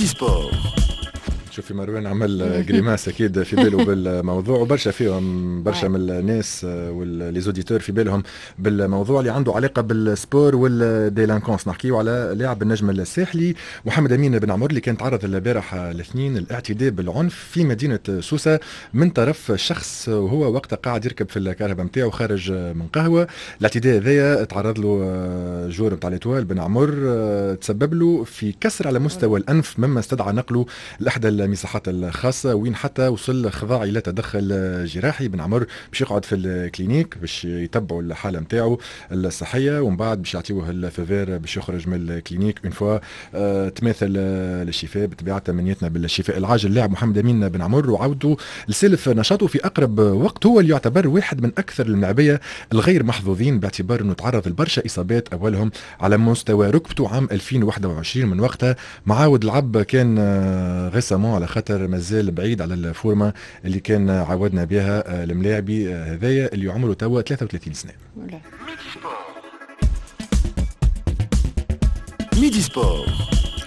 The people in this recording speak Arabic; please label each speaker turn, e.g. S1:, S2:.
S1: ميدي سبور.
S2: شوفي مروان عمل جريماس اكيد في باله بالموضوع، وبرشا فيهم برشا من الناس والليزوديتور في بالهم بالموضوع اللي عنده علاقه بالسبور والديلانكونس. نحكيو على لاعب النجم الساحلي محمد امين بن عمر اللي كان تعرض البارح الاثنين الاعتداء بالعنف في مدينه سوسه من طرف شخص وهو وقتها قاعد يركب في الكهرباء نتاعو خارج من قهوه. الاعتداء هذايا تعرض له جور نتاع ليتوال بن عمر، تسبب له في كسر على مستوى الانف مما استدعى نقله لاحدى المساحات الخاصه وين حتى وصل خضاع الى تدخل جراحي. بن عمر باش يقعد في الكلينيك باش يتبعوا الحاله نتاعو الصحيه، ومن بعد باش يعطيوه الفيفير باش يخرج من الكلينيك اون فوا تماثل للشفاء. بطبيعه تمنيتنا بالشفاء العاجل اللاعب محمد امين بن عمر وعودته لسلف نشاطه في اقرب وقت. هو اللي يعتبر واحد من اكثر اللاعبيه الغير محظوظين باعتبار انه تعرض لبرشا اصابات اولهم على مستوى ركبته عام 2021. من وقتها معاود العب كان غيسامون على خاطر مازال بعيد على الفورمه اللي كان عودنا بها الملاعبي هذايا اللي عمره توا 33 سنه.
S1: ميدي سبور.